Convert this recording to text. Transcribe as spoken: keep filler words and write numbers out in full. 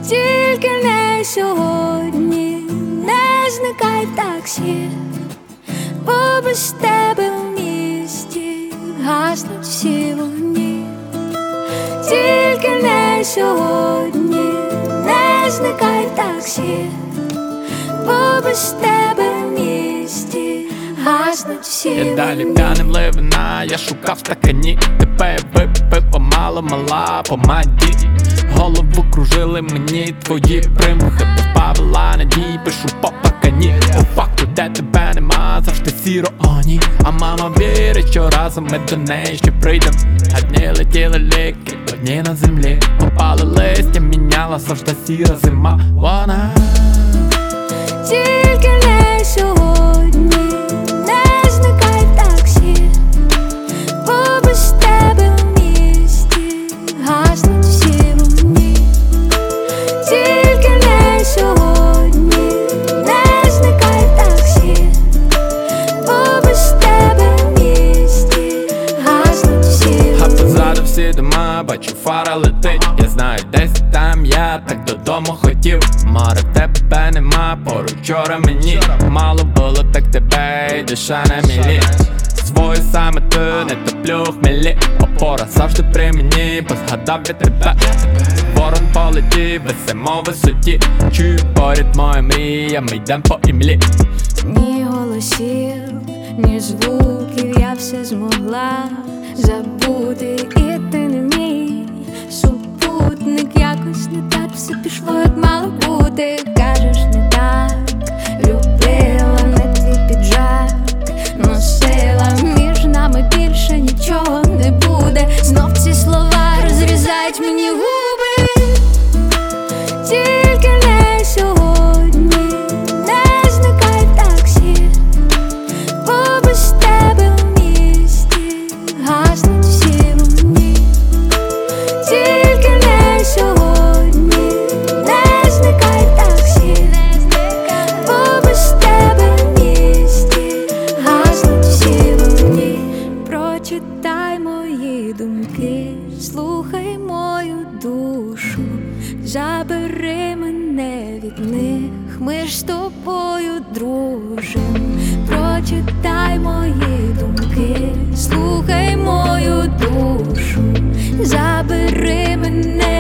тільки не сьогодні, не зникай в таксі, бо без тебе в місті гаснуть всі вогні. Тільки не сьогодні, не зникай в таксі, бо без тебе в місті гаснуть всі вогні. Я далі п'яним ливина, я шукав в стакані, тебе випив помало, мала помаді. Голову кружили мені твої примхи, позбавила надії, пишу по пакані. По факту, де тебе нема, завжди сіро, о ні. А мама вірить, що разом ми до неї ще прийдем. А дні летіли ліки, одні на землі. Попали листя, міняла завжди сіра зима. Вона тільки не сьогодні, не зникай в таксі, бо без тебе в місті гаснуть всі вогні. Тільки не сьогодні, не зникай в таксі, бо без тебе в місті гаснуть всі вогні. а позаду всі дома, бачу фара летить. Я знаю, десь там я так додому хотів. Море, тебе нема, поруч вчора мені мало було, так тебе й душа на мілі. Свою саме ти, не топлю в хмелі. Опора завжди при мені, бо згадав я тебе. Ворон полетів, висимо в висоті. Чую поряд моя мрія, ми йдем по імлі. Ні голосів, ні звуків, я все змогла забути, і ти не мій супутник. Якось не так все пішло, як мало бути. Кажеш, не так любила, не твій піджак носила. Між нами більше нічого не буде. Знов ці слова розрізають мені губи. Тільки не сьогодні, не зникай в таксі, бо без тебе в місті гаснуть всі вогні. Тільки не сьогодні, не зникай в таксі, бо без тебе в місті гаснуть всі вогні. Прочитай мої думки, слухай мою душу, забери мене від них, ми ж з тобою дружим. Прочитай мої думки, слухай мою душу, забери мене